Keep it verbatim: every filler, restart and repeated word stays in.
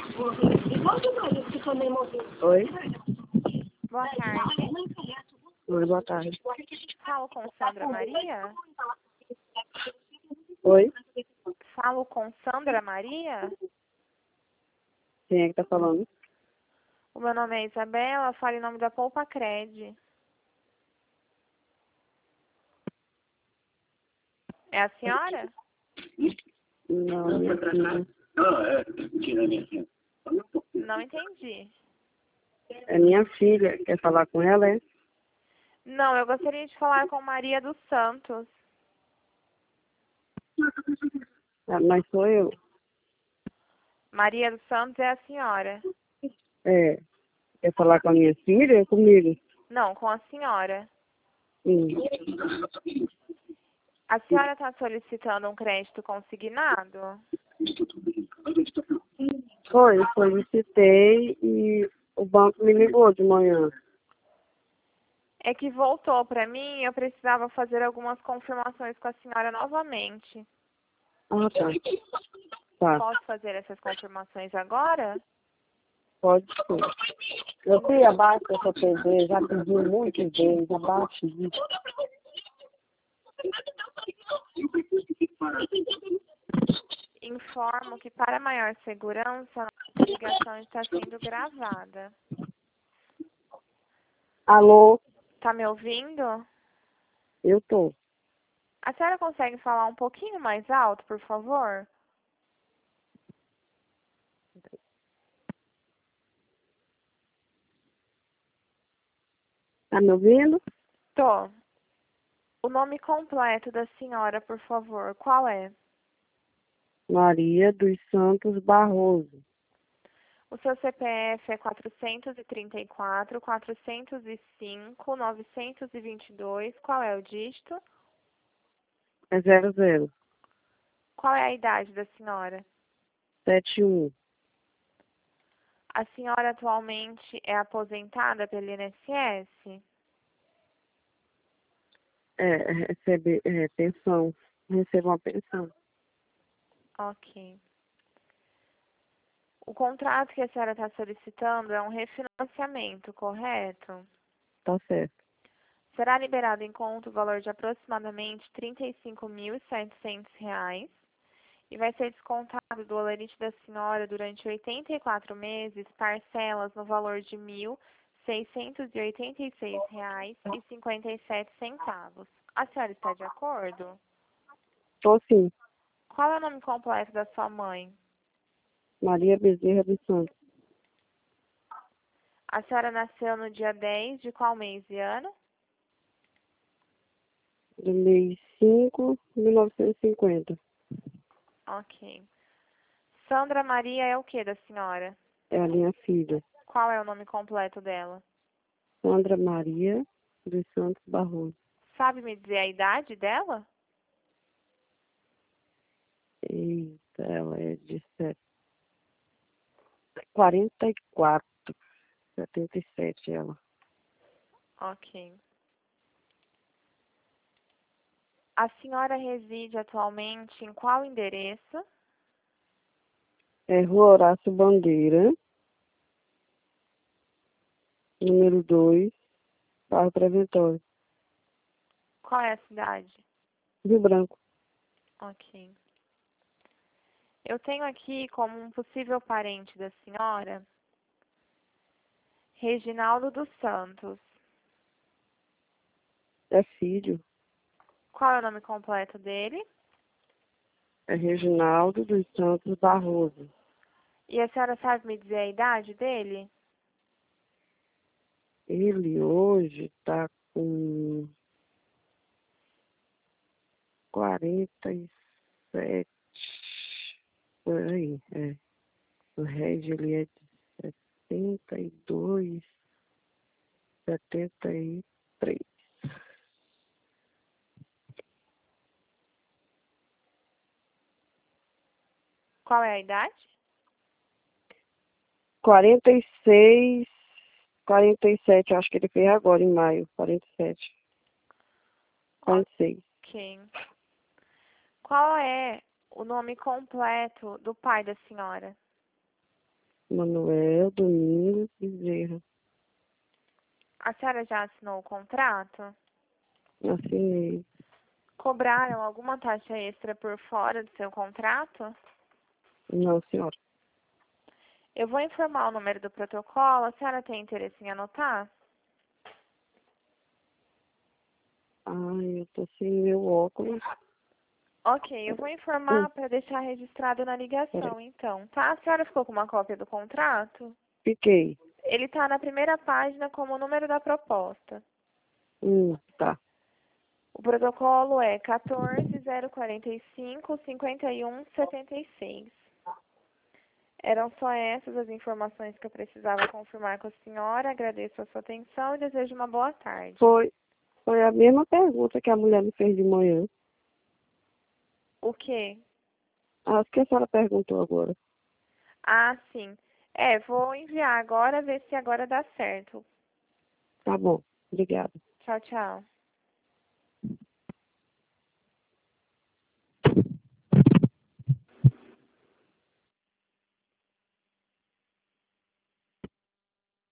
Oi? Boa tarde. Oi, boa tarde. Falo com Sandra Maria? Oi? Falo com Sandra Maria? Quem é que tá falando? O meu nome é Isabela, falo em nome da Poupa Cred. É a senhora? Não, minha filha. Não entendi. É minha filha. Quer falar com ela, é? Não, eu gostaria de falar com Maria dos Santos. Ah, mas sou eu. Maria dos Santos é a senhora. É. Quer falar com a minha filha ou comigo? Não, com a senhora. Sim. A senhora está solicitando um crédito consignado? Foi, solicitei e o banco me ligou de manhã. É que voltou para mim e eu precisava fazer algumas confirmações com a senhora novamente. Ah, tá. Tá, Posso fazer essas confirmações agora? pode ser. Eu fui abaixo dessa T V, já pedi muitas vezes, abaixo disso. Informo que, para maior segurança, a ligação está sendo gravada. Alô? Tá me ouvindo? Eu tô. A senhora consegue falar um pouquinho mais alto, por favor? Tá me ouvindo? Tô. O nome completo da senhora, por favor, qual é? Maria dos Santos Barroso. O seu C P F é quatrocentos e trinta e quatro, quatrocentos e cinco, novecentos e vinte e dois. Qual é o dígito? É zero zero Qual é a idade da senhora? sete um. A senhora atualmente é aposentada pelo I N S S? É, recebe é, pensão. Recebo uma pensão. Ok. O contrato que a senhora está solicitando é um refinanciamento, correto? Tá certo. Será liberado em conta o valor de aproximadamente trinta e cinco mil e setecentos reais e vai ser descontado do holerite da senhora durante oitenta e quatro meses, parcelas no valor de mil seiscentos e oitenta e seis reais e cinquenta e sete centavos. A senhora está de acordo? Tô sim. Qual é o nome completo da sua mãe? Maria Bezerra dos Santos. A senhora nasceu no dia dez de qual mês e ano? Do mês cinco de mil novecentos e cinquenta. Ok. Sandra Maria é o que da senhora? É a minha filha. Qual é o nome completo dela? Sandra Maria dos Santos Barroso. Sabe me dizer a idade dela? Eita, ela é de set- quarenta e quatro. setenta e sete ela. Ok. A senhora reside atualmente em qual endereço? É Rua Horácio Bandeira, número dois, Barra Preventório, Qual é a cidade? Rio Branco. Ok. Eu tenho aqui como um possível parente da senhora, Reginaldo dos Santos. É filho. Qual é o nome completo dele? É Reginaldo dos Santos Barroso. E a senhora sabe me dizer a idade dele? Ele hoje está com quarenta e sete. Por aí, é. O Regi, ele é de setenta e dois, setenta e três. Qual é a idade? quarenta e seis, quarenta e sete, acho que ele fez agora, em maio. quarenta e sete, quarenta e seis. Ok. Qual é o nome completo do pai da senhora? Manuel Domingos Bezerra. A senhora já assinou o contrato? Assinei. Cobraram alguma taxa extra por fora do seu contrato? Não, senhora. Eu vou informar o número do protocolo. A senhora tem interesse em anotar? Ai, eu tô sem meu óculos. Ok, eu vou Hum, informar para deixar registrado na ligação, peraí. então, tá? A senhora ficou com uma cópia do contrato? Fiquei. Ele está na primeira página como o número da proposta. Hum, tá. O protocolo é quatorze zero quarenta e cinco cinquenta e um setenta e seis. Eram só essas as informações que eu precisava confirmar com a senhora. Agradeço a sua atenção e desejo uma boa tarde. Foi, foi a mesma pergunta que a mulher me fez de manhã. O quê? Acho que a senhora perguntou agora. Ah, sim. É, vou enviar agora, ver se agora dá certo. Tá bom. Obrigada. Tchau, tchau.